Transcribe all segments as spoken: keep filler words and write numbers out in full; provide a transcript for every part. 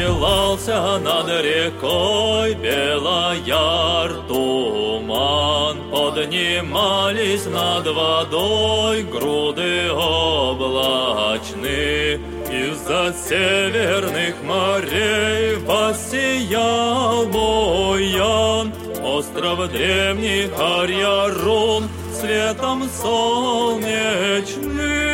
Расстилался над рекой Белояр туман, поднимались над водой груды облачны. Из-за северных морей воссиял буян, остров древний Арьярун светом солнечным.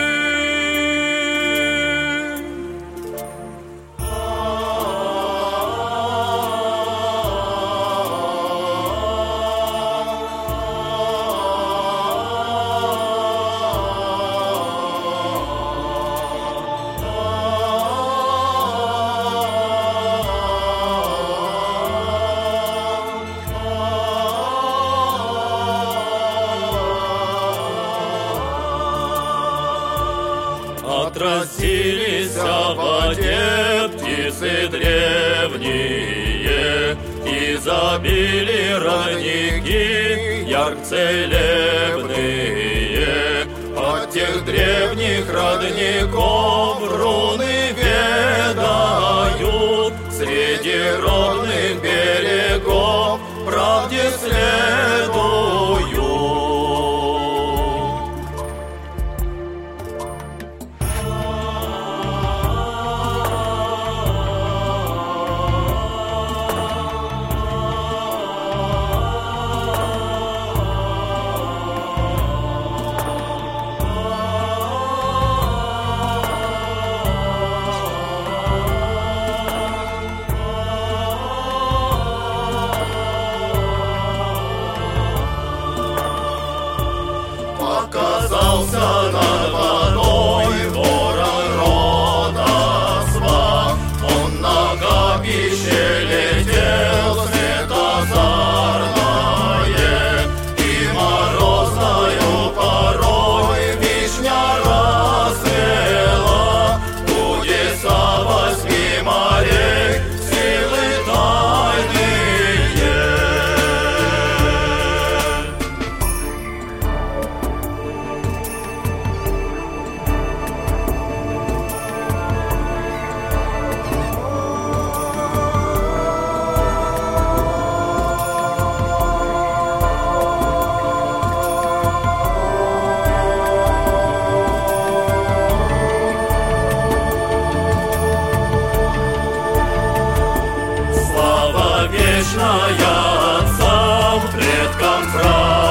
Отразились в воде птицы древние, и забили родники ярко-целебные. От тех древних родников руны ведают, среди родных берегов правде следуют. Показался над водой ворон рода Свах. Он на капище летел светозарное, и морозною порой вишня расцвела. Чудеса восьми морей, силы тайные. Вечная отцам, предкам, праведникам.